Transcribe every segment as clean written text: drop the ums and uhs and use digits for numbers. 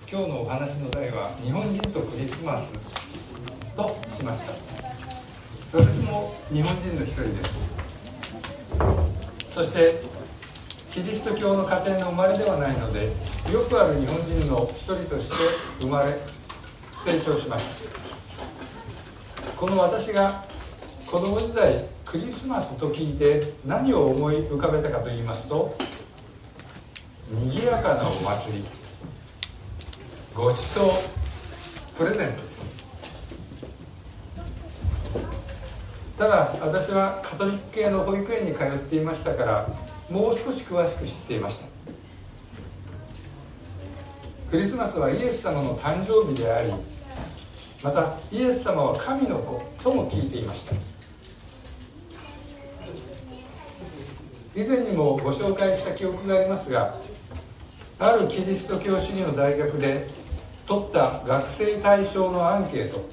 今日のお話の題は日本人とクリスマスとしました。私も日本人の一人です。そしてキリスト教の家庭の生まれではないので、よくある日本人の一人として生まれ成長しました。この私が子供時代クリスマスと聞いて何を思い浮かべたかと言いますと、賑やかなお祭り、ごちそう、プレゼントです。ただ私はカトリック系の保育園に通っていましたから、もう少し詳しく知っていました。クリスマスはイエス様の誕生日であり、またイエス様は神の子とも聞いていました。以前にもご紹介した記憶がありますが、あるキリスト教主義の大学で取った学生対象のアンケート、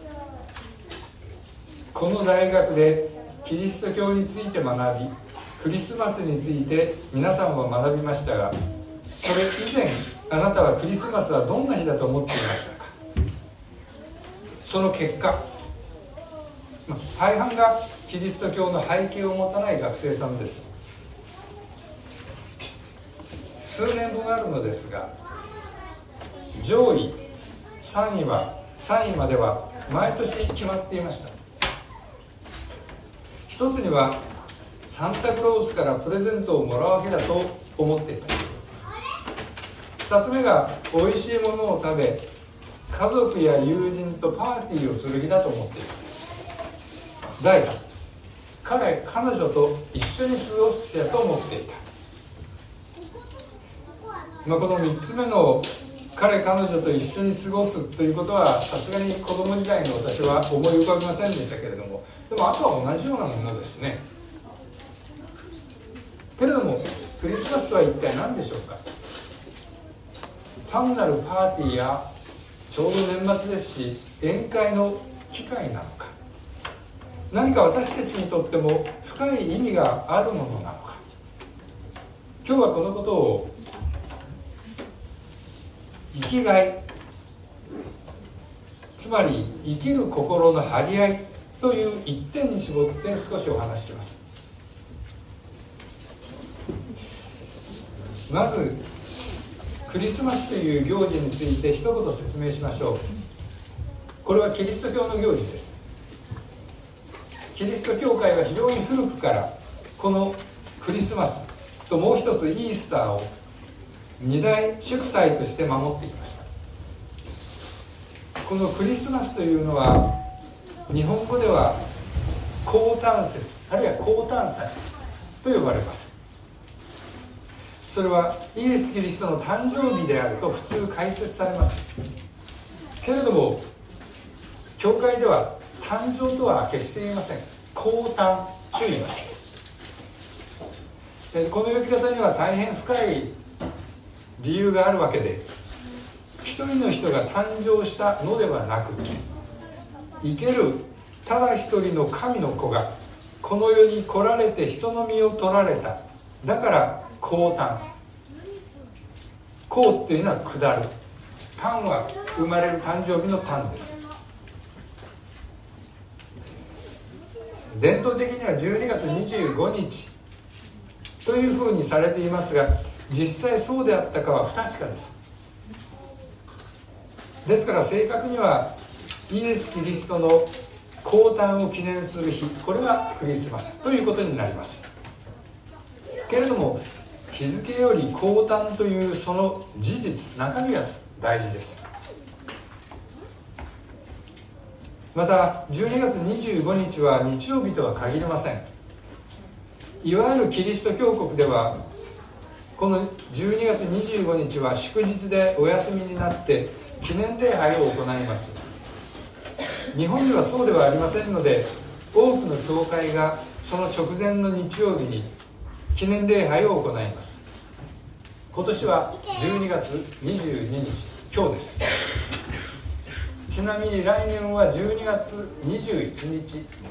この大学でキリスト教について学び、クリスマスについて皆さんは学びましたが、それ以前あなたはクリスマスはどんな日だと思っていましたか。その結果、大半がキリスト教の背景を持たない学生さんです。数年分あるのですが、上位3位までは毎年決まっていました。一つにはサンタクロースからプレゼントをもらう日だと思っていた。二つ目がおいしいものを食べ、家族や友人とパーティーをする日だと思っていた。第3、彼女と一緒に過ごす日だと思っていた。この3つ目の彼女と一緒に過ごすということは、さすがに子供時代の私は思い浮かびませんでしたけれども、でもあとは同じようなものですね。けれどもクリスマスとは一体何でしょうか。単なるパーティーやちょうど年末ですし、宴会の機会なのか、何か私たちにとっても深い意味があるものなのか。今日はこのことを生きがい、つまり生きる心の張り合いという一点に絞って少しお話しします。まずクリスマスという行事について一言説明しましょう。これはキリスト教の行事です。キリスト教会は非常に古くからこのクリスマスともう一つイースターを二大祝祭として守っていました。このクリスマスというのは日本語では降誕節あるいは降誕祭と呼ばれます。それはイエス・キリストの誕生日であると普通解説されます。けれども教会では誕生とは決して言いません。降誕と言います。この呼び方には大変深い理由があるわけで、一人の人が誕生したのではなく、生けるただ一人の神の子がこの世に来られて人の身を取られた。だから降誕。降っていうのは下る、誕は生まれる誕生日の誕です。伝統的には12月25日というふうにされていますが、実際そうであったかは不確かです。ですから正確にはイエス・キリストの降誕を記念する日、これがクリスマスということになります。けれども日付より降誕というその事実、中身が大事です。また12月25日は日曜日とは限りません。いわゆるキリスト教国ではこの12月25日は祝日でお休みになって記念礼拝を行います。日本ではそうではありませんので、多くの教会がその直前の日曜日に記念礼拝を行います。今年は12月22日、今日です。ちなみに来年は12月21日です。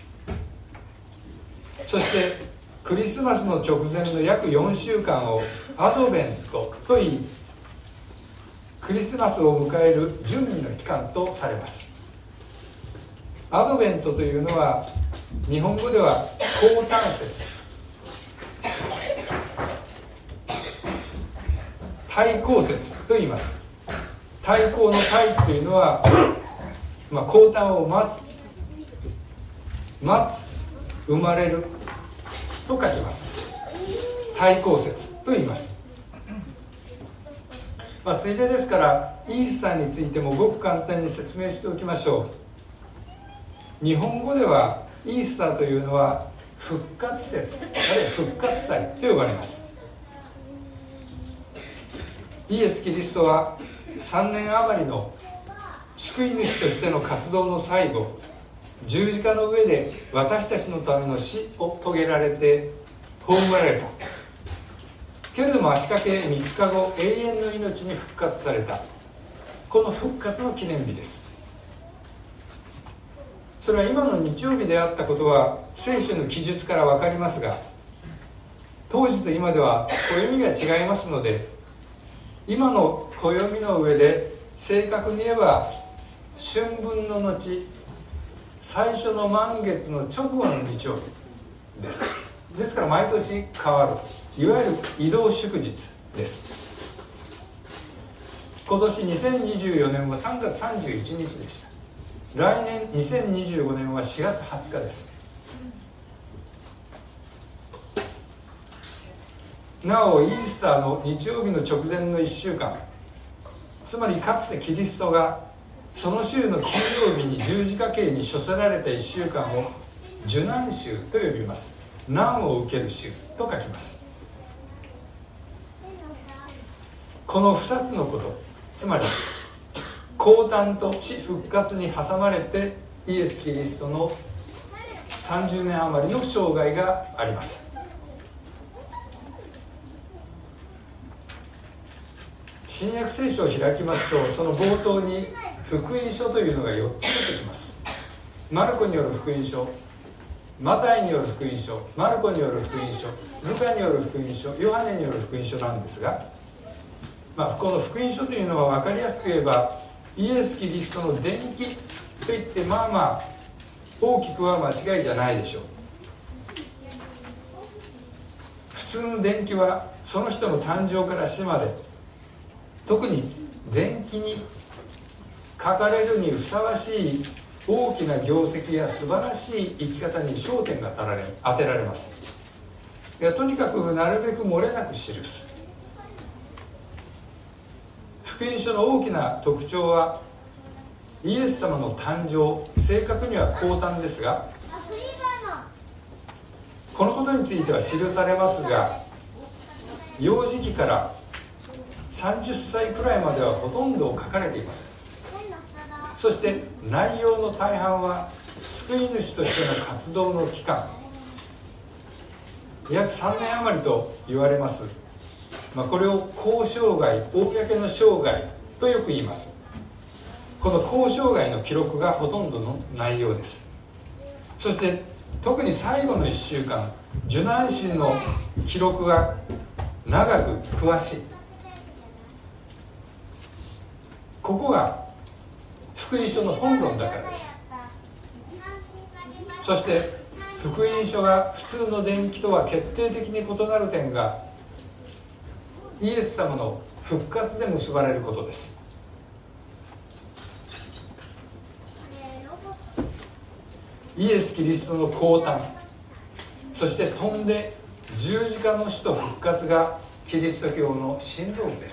そしてクリスマスの直前の約4週間をアドベントと言い、 クリスマスを迎える準備の期間とされます。アドベントというのは日本語では降誕節、胎降節と言います。胎降の胎というのは、降誕を待つ、生まれると書きます。胎降節と言います。ついでですからイースターについてもごく簡単に説明しておきましょう。日本語ではイースターというのは復活節、あるいは復活祭と呼ばれます。イエス・キリストは3年余りの救い主としての活動の最後、十字架の上で私たちのための死を遂げられて葬られた。けれども足掛け3日後、永遠の命に復活された。この復活の記念日です。それは今の日曜日であったことは聖書の記述から分かりますが、当時と今では暦が違いますので、今の暦の上で正確に言えば春分の後、最初の満月の直後の日曜日です。ですから毎年変わる、いわゆる移動祝日です。今年2024年は3月31日でした。来年2025年は4月20日です。なおイースターの日曜日の直前の1週間、つまりかつてキリストがその週の金曜日に十字架刑に処せられた1週間を受難週と呼びます。難を受ける週と書きます。この2つのこと、つまり降誕と死復活に挟まれてイエス・キリストの30年余りの生涯があります。新約聖書を開きますと、その冒頭に福音書というのが4つ出てきます。マルコによる福音書、マタイによる福音書、マルコによる福音書、ルカによる福音書、ヨハネによる福音書なんですが、この福音書というのは分かりやすく言えばイエス・キリストの伝記といって大きくは間違いじゃないでしょう。普通の伝記はその人の誕生から死まで、特に伝記に書かれるにふさわしい大きな業績や素晴らしい生き方に焦点が当てられます。とにかくなるべく漏れなく記す。福音書の大きな特徴はイエス様の誕生、正確には降誕ですが、このことについては記されますが、幼児期から30歳くらいまではほとんど書かれていません。そして内容の大半は救い主としての活動の期間、約3年余りと言われます。これを公生涯、公の生涯とよく言います。この公生涯の記録がほとんどの内容です。そして特に最後の1週間、受難心の記録が長く詳しい。ここが福音書の本論だからです。そして福音書が普通の伝記とは決定的に異なる点がイエス様の復活で結ばれることです。イエス・キリストの降誕、そして飛んで十字架の死と復活がキリスト教の心臓部です。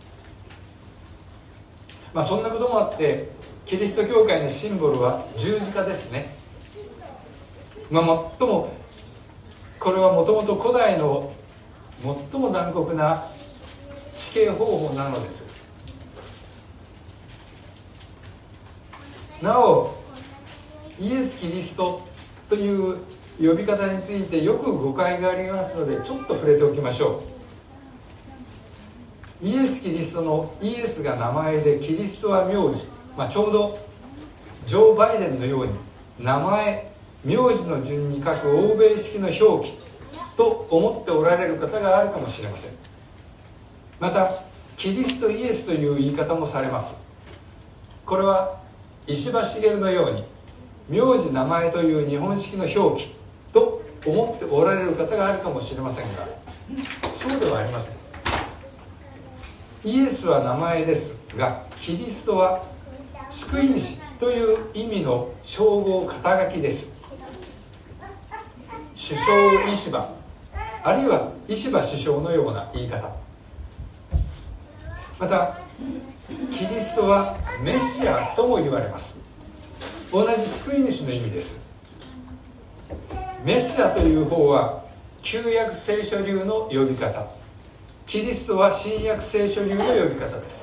そんなこともあってキリスト教会のシンボルは十字架ですね。もっともこれはもともと古代の最も残酷な死刑方法なのです。なおイエス・キリストという呼び方についてよく誤解がありますのでちょっと触れておきましょう。イエス・キリストのイエスが名前でキリストは名字、ちょうどジョー・バイデンのように名前、名字の順に書く欧米式の表記と思っておられる方があるかもしれません。またキリストイエスという言い方もされます。これは石橋茂のように名字名前という日本式の表記と思っておられる方があるかもしれませんが、そうではありません。イエスは名前ですが、キリストは救い主という意味の称号肩書きです。首相石破、あるいは石破首相のような言い方。またキリストはメシアとも言われます。同じ救い主の意味です。メシアという方は旧約聖書流の呼び方、キリストは新約聖書流の呼び方です。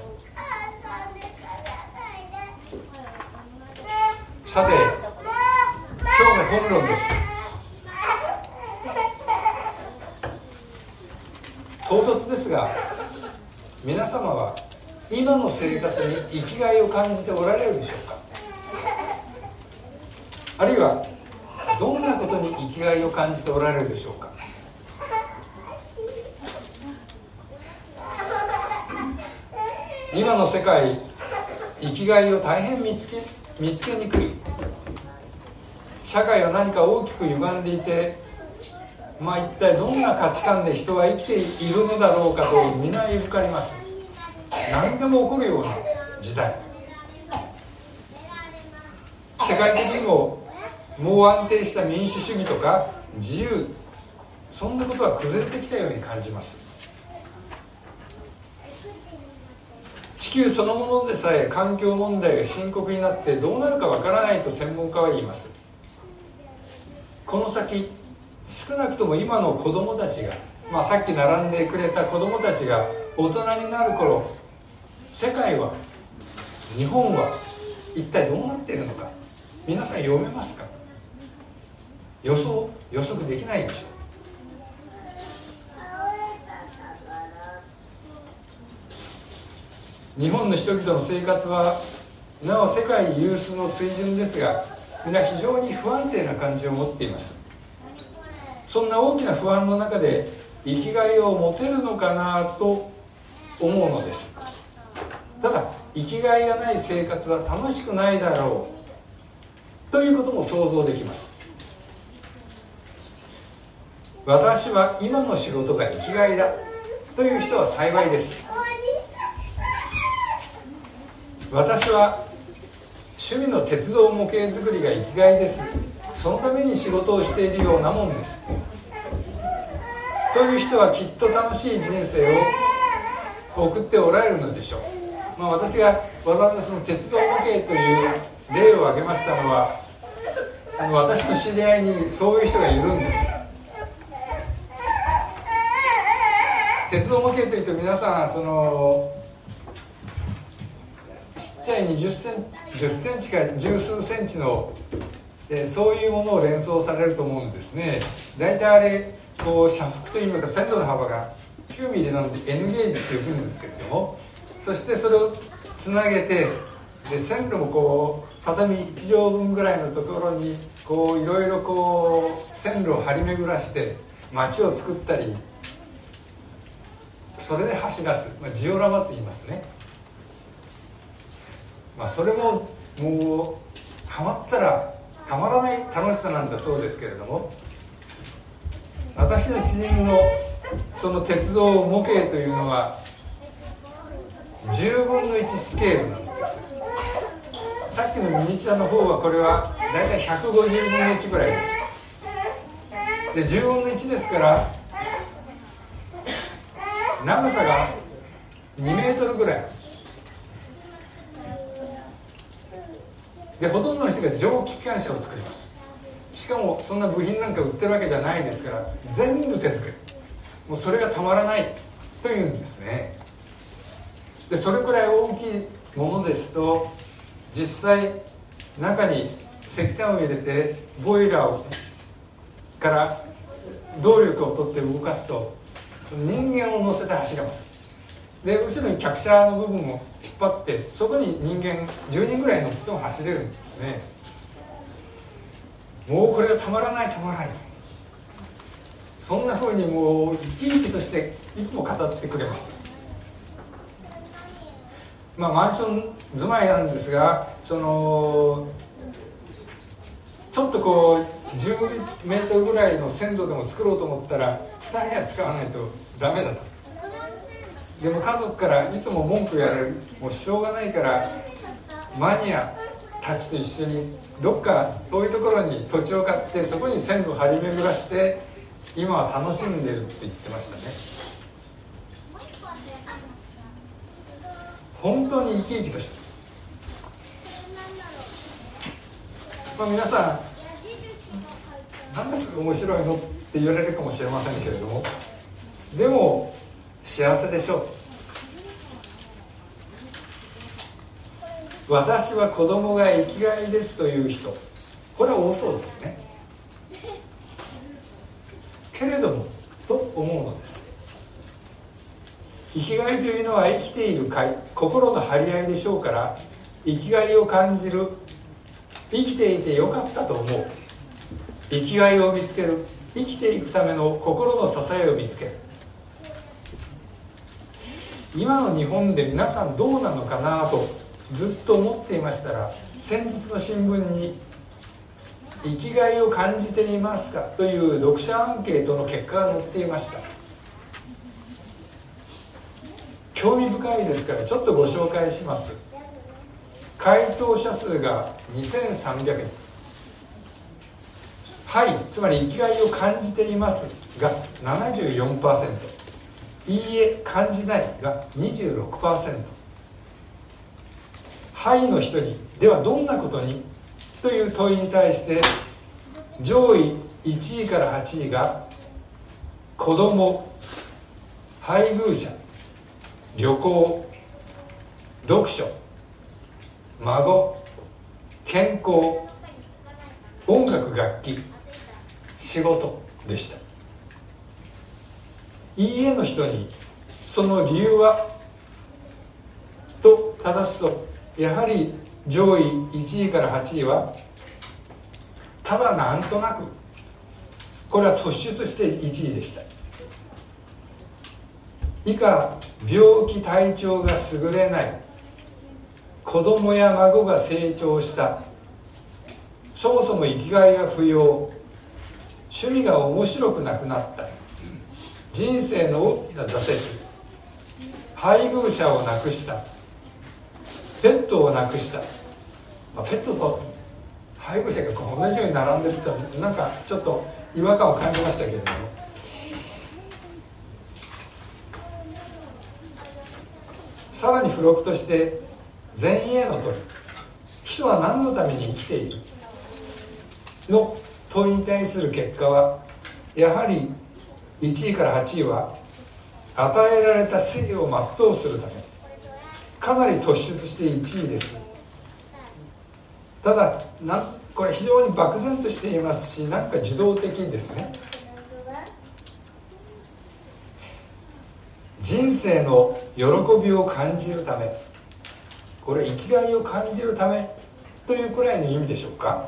さて、今日の本論です。唐突ですが、皆様は今の生活に生きがいを感じておられるでしょうか。あるいはどんなことに生きがいを感じておられるでしょうか。今の世界、生きがいを大変見つけにくい。社会は何か大きく歪んでいて、一体どんな価値観で人は生きているのだろうかと皆いぶかります。何でも起こるような時代。世界的にももう安定した民主主義とか自由、そんなことは崩れてきたように感じます。地球そのものでさえ環境問題が深刻になってどうなるかわからないと専門家は言います。この先、少なくとも今の子供たちが、さっき並んでくれた子供たちが大人になる頃、世界は、日本は一体どうなっているのか、皆さん読めますか。予測できないでしょう。日本の人々の生活はなお世界有数の水準ですが、皆非常に不安定な感じを持っています。そんな大きな不安の中で生きがいを持てるのかなと思うのです。ただ生きがいがない生活は楽しくないだろうということも想像できます。私は今の仕事が生きがいだという人は幸いです。私は趣味の鉄道模型作りが生きがいです。そのために仕事をしているようなもんです。という人はきっと楽しい人生を送っておられるのでしょう。私がわざわざその鉄道模型という例を挙げましたのは、私の知り合いにそういう人がいるんです。鉄道模型というと皆さんちっちゃい10センチから十数センチのそういうものを連想されると思うんですね。大体あれ斜幅というか線路の幅が9ミリなので N ゲージって呼ぶんですけれども、そしてそれをつなげて、で線路も畳1畳分ぐらいのところにいろいろ線路を張り巡らして街を作ったり、それで走らす、ジオラマと言いますね。それももうハマったらたまらない楽しさなんだそうですけれども、私の知人のその鉄道模型というのは10分の1スケールなんです。さっきのミニチュアの方はこれはだいたい150分の1ぐらいです。で10分の1ですから長さが2メートルぐらいで、ほとんどの人が蒸気機関車を作ります。しかもそんな部品なんか売ってるわけじゃないですから、全部手作り。もうそれがたまらないというんですね。でそれくらい大きいものですと、実際中に石炭を入れてボイラーから動力を取って動かすと、その人間を乗せて走れます。で後ろに客車の部分を引っ張って、そこに人間10人ぐらい乗せても走れるんですね。もうこれがたまらないたまらない、そんな風にもう生き生きとしていつも語ってくれます。 マンション住まいなんですが、ちょっとこう10メートルぐらいの線路でも作ろうと思ったら2部屋使わないとダメだと。でも家族からいつも文句やられる。もうしょうがないからマニアたちと一緒にどっか遠いところに土地を買って、そこに線路を張り巡らして今は楽しんでるって言ってましたね。本当に生き生きとした、皆さん何ですか面白いのって言われるかもしれませんけれども、でも幸せでしょう。私は子供が生きがいですという人、これは多そうですね。けれどもと思うのです。生きがいというのは生きているかい、心の張り合いでしょうから、生きがいを感じる、生きていてよかったと思う、生きがいを見つける、生きていくための心の支えを見つける。今の日本で皆さんどうなのかなとずっと思っていましたら、先日の新聞に生きがいを感じていますかという読者アンケートの結果が載っていました。興味深いですからちょっとご紹介します。回答者数が2300人。はい、つまり生きがいを感じていますが 74%、 いいえ感じないが 26%。 はいの人に、ではどんなことにという問いに対して、上位1位から8位が子供、配偶者、旅行、読書、孫、健康、音楽楽器、仕事でした。いいえの人にその理由はと正すと、やはり上位1位から8位はただなんとなく、これは突出して1位でした。以下、病気体調が優れない、子供や孫が成長した、そもそも生きがいが不要、趣味が面白くなくなった、人生の大きな挫折、配偶者を亡くした、ペットを亡くした、ペットと配偶者が同じように並んでるってなんかちょっと違和感を感じましたけれども、さらに付録として前衛の問い、人は何のために生きているの問いに対する結果は、やはり1位から8位は与えられた生を全うするため、かなり突出して1位です。ただこれ非常に漠然としていますし、なんか受動的ですね。人生の喜びを感じるため、これ生きがいを感じるためというくらいの意味でしょうか。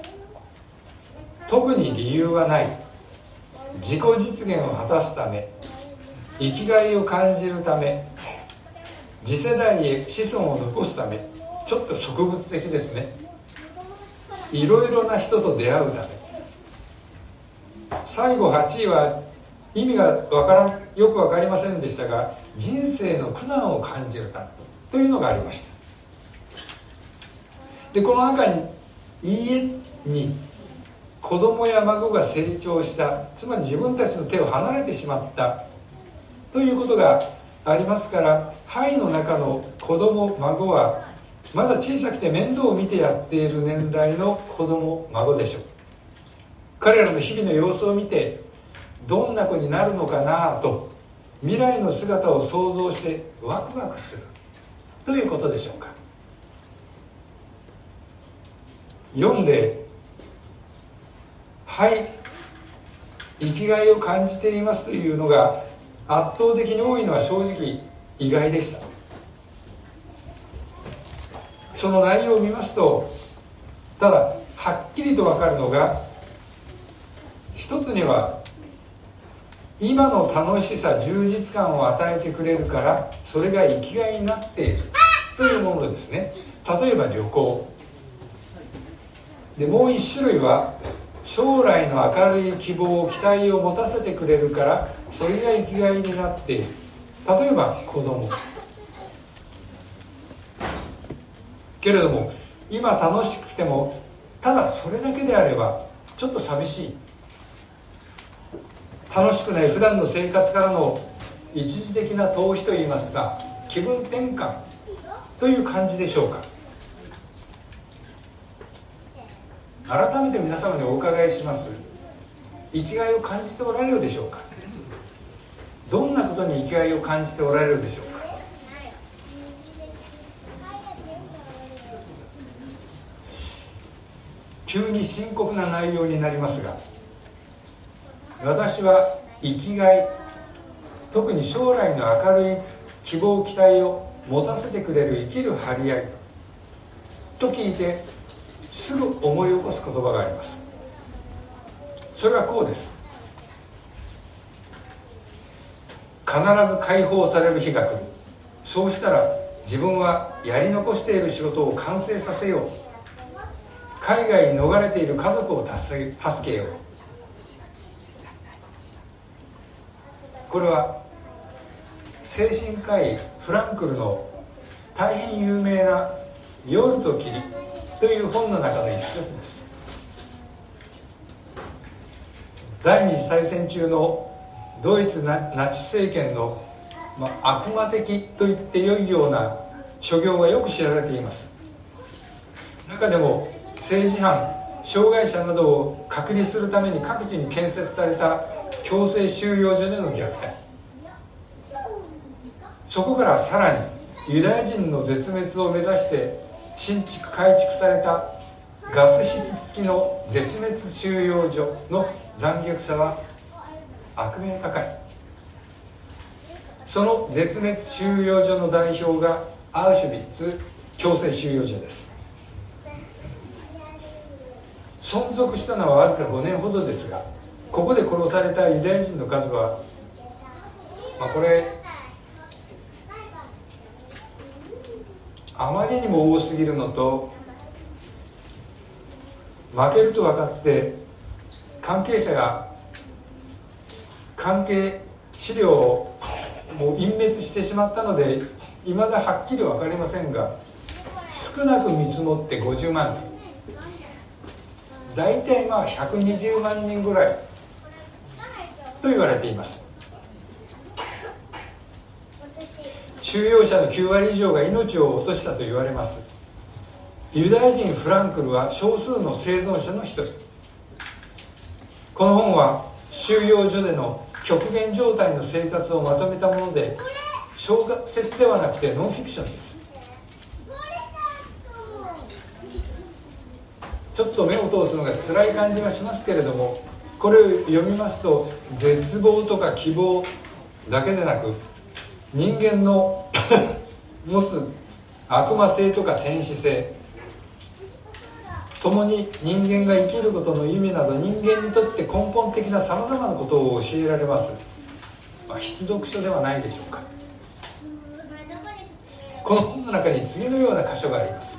特に理由はない、自己実現を果たすため、生きがいを感じるため、次世代へ子孫を残すため、ちょっと植物的ですね。いろいろな人と出会うため。最後8位は意味がよく分かりませんでしたが、人生の苦難を感じるためというのがありました。でこの中にいいえに子供や孫が成長した、つまり自分たちの手を離れてしまったということがありますから、はいの中の子供孫はまだ小さくて面倒を見てやっている年代の子供孫でしょう。彼らの日々の様子を見て、どんな子になるのかなと未来の姿を想像してワクワクするということでしょうか。読んで、はい、生きがいを感じていますというのが圧倒的に多いのは正直意外でした。その内容を見ますと、ただはっきりと分かるのが、一つには今の楽しさ充実感を与えてくれるから、それが生きがいになっているというものですね。例えば旅行で、もう一種類は将来の明るい希望、期待を持たせてくれるからそれが生きがいになっている。例えば子供けれども、今楽しくてもただそれだけであればちょっと寂しい、楽しくない普段の生活からの一時的な逃避といいますか、気分転換という感じでしょうか。改めて皆様にお伺いします。生きがいを感じておられるでしょうか。どんなことに生きがいを感じておられるでしょうか。急に深刻な内容になりますが、私は生きがい、特に将来の明るい希望期待を持たせてくれる生きる張り合いと聞いてすぐ思い起こす言葉があります。それはこうです。必ず解放される日が来る。そうしたら自分はやり残している仕事を完成させよう。海外に逃れている家族を助けよう。これは精神科医フランクルの大変有名な「夜と霧」という本の中の一節です。第二次大戦中のドイツナチ政権の、悪魔的と言ってよいような所業がよく知られています。中でも政治犯、障害者などを隔離するために各地に建設された強制収容所での虐待、そこからさらにユダヤ人の絶滅を目指して新築改築されたガス室付きの絶滅収容所の残虐さは悪名高い。その絶滅収容所の代表がアウシュビッツ強制収容所です。存続したのはわずか5年ほどですが、ここで殺されたユダヤ人の数は、これあまりにも多すぎるのと、負けると分かって関係者が関係資料をもう隠滅してしまったのでいまだはっきり分かりませんが、少なく見積もって50万人、大体120万人ぐらいと言われています。収容者の9割以上が命を落としたと言われます。ユダヤ人フランクルは少数の生存者の一人。この本は収容所での極限状態の生活をまとめたもので、小説ではなくてノンフィクションです。ちょっと目を通すのが辛い感じはしますけれども、これを読みますと絶望とか希望だけでなく、人間の持つ悪魔性とか天使性、共に人間が生きることの意味など、人間にとって根本的なさまざまなことを教えられます。必読書ではないでしょうか。この本の中に次のような箇所があります。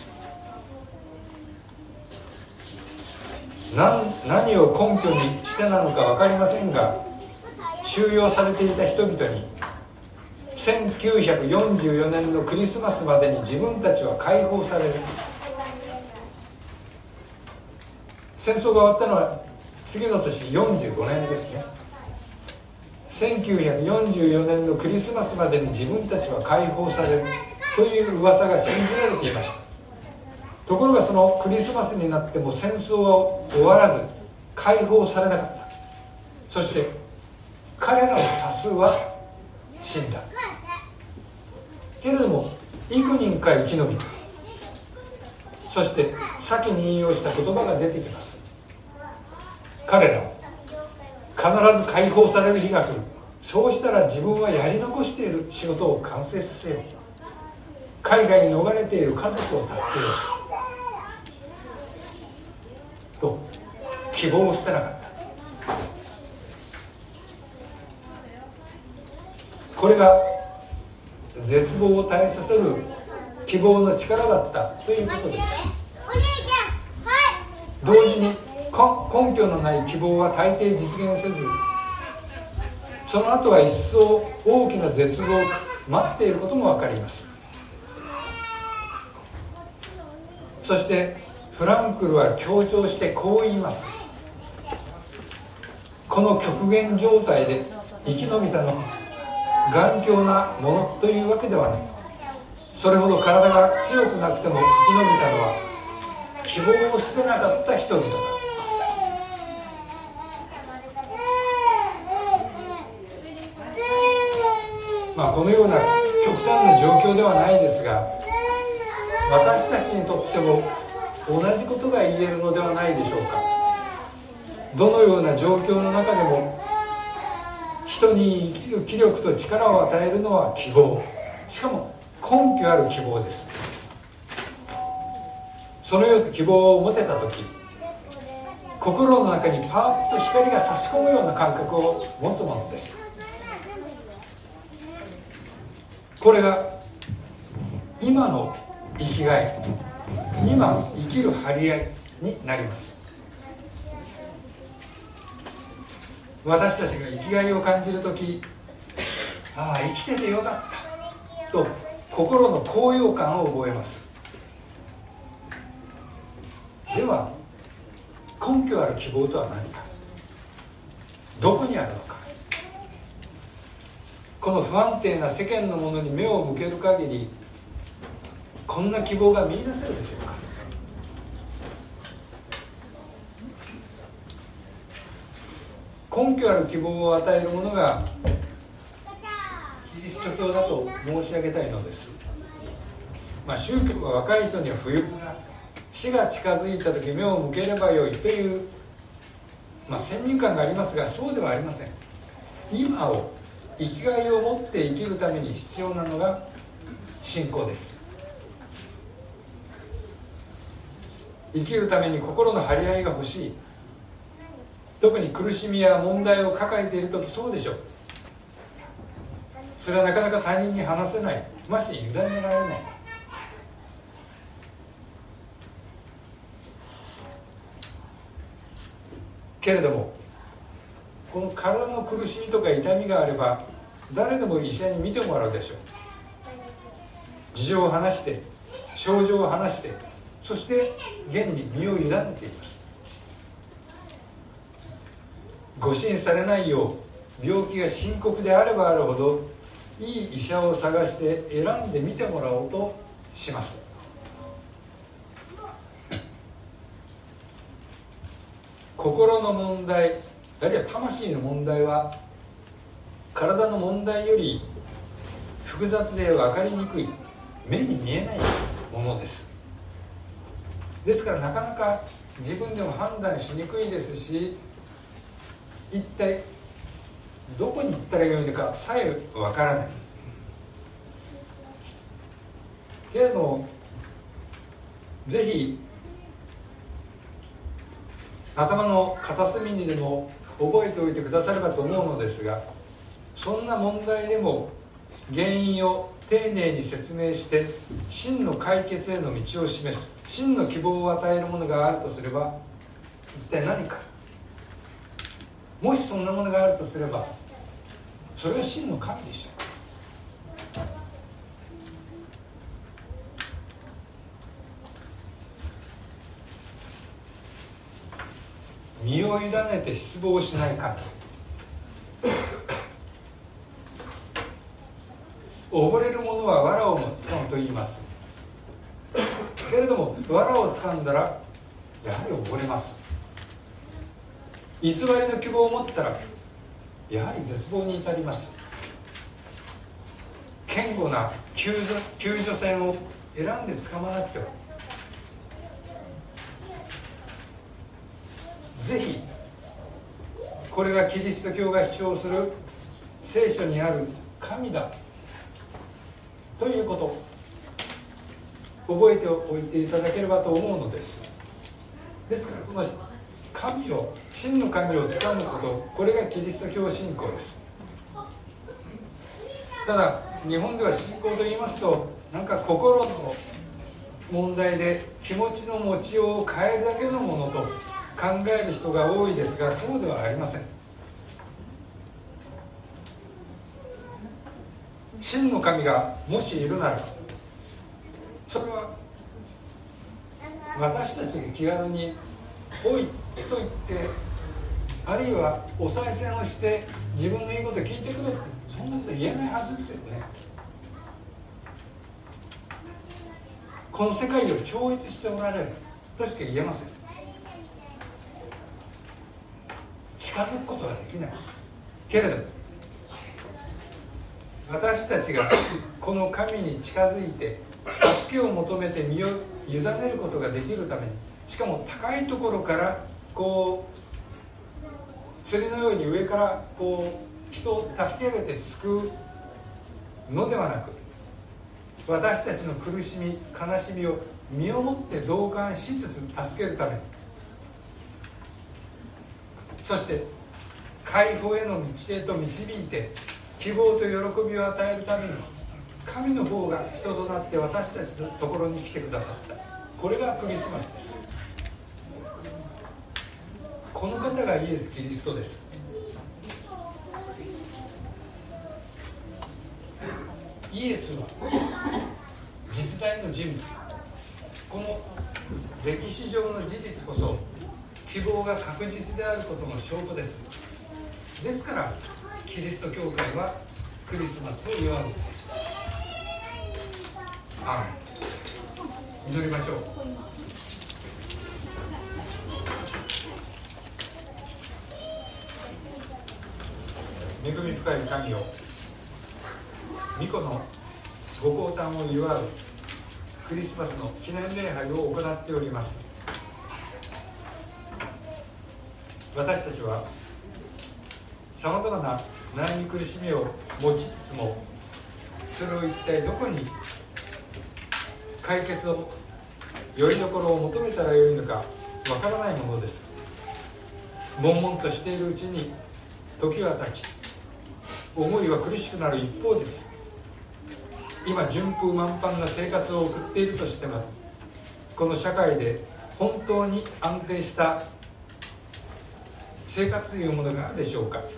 何を根拠にしてなのか分かりませんが、収容されていた人々に1944年のクリスマスまでに自分たちは解放される。戦争が終わったのは次の年45年ですね。1944年のクリスマスまでに自分たちは解放されるという噂が信じられていました。ところがそのクリスマスになっても戦争は終わらず解放されなかった。そして彼らの多数は死んだ。けれども幾人か生き延びた。そして先に引用した言葉が出てきます。彼らは必ず解放される日が来る。そうしたら自分はやり残している仕事を完成させよう。海外に逃れている家族を助けようと希望を捨てなかった。これが絶望を耐えさせる希望の力だったということです。同時に根拠のない希望は大抵実現せず、その後は一層大きな絶望を待っていることも分かります。そしてフランクルは強調してこう言います。この極限状態で生き延びたのは頑強なものというわけではない。それほど体が強くなくても生き延びたのは希望を捨てなかった人々だ。このような極端な状況ではないですが、私たちにとっても同じことが言えるのではないでしょうか。どのような状況の中でも人に生きる気力と力を与えるのは希望、しかも根拠ある希望です。そのような希望を持てたとき、心の中にパーッと光が差し込むような感覚を持つものです。これが今の生きがい、今生きる張り合いになります。私たちが生きがいを感じるとき、ああ生きててよかったと心の高揚感を覚えます。では根拠ある希望とは何か、どこにあるのか。この不安定な世間のものに目を向ける限り、こんな希望が見出せるでしょうか。根拠ある希望を与えるものがキリスト教だと申し上げたいのです。宗教は若い人には不要な、死が近づいた時目を向ければよいという、先入観がありますが、そうではありません。今を生きがいを持って生きるために必要なのが信仰です。生きるために心の張り合いが欲しい。特に苦しみや問題を抱えているとき、そうでしょう。それはなかなか他人に話せない、まして委ねられない。けれども、この体の苦しみとか痛みがあれば、誰でも医者に診てもらうでしょう。事情を話して、症状を話して、そして現に身を委ねています。誤診されないよう、病気が深刻であればあるほどいい医者を探して選んでみてもらおうとします。心の問題、あるいは魂の問題は体の問題より複雑で分かりにくい、目に見えないものです。ですからなかなか自分でも判断しにくいですし、一体どこに行ったらよいのかさえ分からない。けれどもぜひ頭の片隅にでも覚えておいてくださればと思うのですが、そんな問題でも原因を丁寧に説明して真の解決への道を示す、真の希望を与えるものがあるとすれば一体何か。もしそんなものがあるとすれば、それは真の神でしょう。身を委ねて失望しない神。溺れる者は藁をもつかむと言います。けれども藁をつかんだらやはり溺れます。偽りの希望を持ったらやはり絶望に至ります。堅固な救助船を選んで掴まなくては。ぜひこれがキリスト教が主張する聖書にある神だということ覚えておいていただければと思うのです。ですからこの神を、真の神をつかむこと、これがキリスト教信仰です。ただ日本では信仰と言いますとなんか心の問題で気持ちの持ちようを変えるだけのものと考える人が多いですが、そうではありません。真の神がもしいるなら、それは私たちが気軽に「おい」と言って、あるいはお賽銭をして自分の言うことを聞いてくれって、そんなこと言えないはずですよね。この世界を超越しておられるとしか言えません。近づくことはできないけれども、私たちがこの神に近づいて助けを求めて身を委ねることができるために、しかも高いところからこう釣りのように上からこう人を助け上げて救うのではなく、私たちの苦しみ悲しみを身をもって同感しつつ助けるために、そして解放への道へと導いて希望と喜びを与えるために、神の方が人となって私たちのところに来てくださった。これがクリスマスです。この方がイエス・キリストです。イエスは実在の人物、この歴史上の事実こそ希望が確実であることの証拠です。ですからキリスト教会はクリスマスを祝うのです。祈りましょう。恵み深い神を、御子のご降誕を祝うクリスマスの記念礼拝を行っております。私たちはさまざまな悩み苦しみを持ちつつも、それを一体どこに解決をよりどころを求めたらよいのかわからないものです。悶々としているうちに時は経ち、思いは苦しくなる一方です。今順風満帆な生活を送っているとしても、この社会で本当に安定した生活というものがあるでしょうか。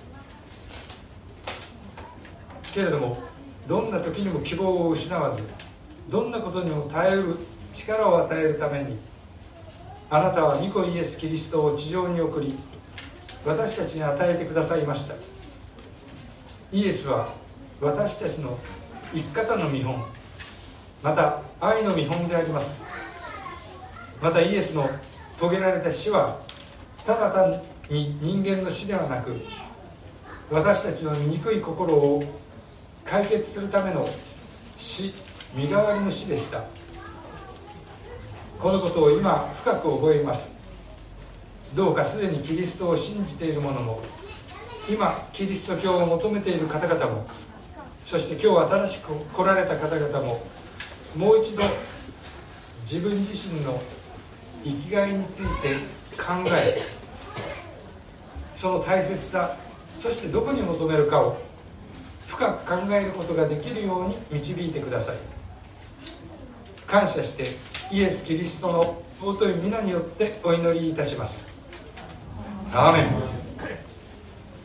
けれども、どんな時にも希望を失わず、どんなことにも耐えうる力を与えるために、あなたは御子イエス・キリストを地上に送り、私たちに与えてくださいました。イエスは私たちの生き方の見本、また愛の見本であります。またイエスの遂げられた死は、ただ単に人間の死ではなく、私たちの醜い心を解決するための死、身代わりの死でした。このことを今深く覚えます。どうかすでにキリストを信じている者も、今キリスト教を求めている方々も、そして今日新しく来られた方々も、もう一度自分自身の生きがいについて考え、その大切さ、そしてどこに求めるかを深く考えることができるように導いてください。感謝してイエス・キリストの尊い皆によってお祈りいたします。アーメン。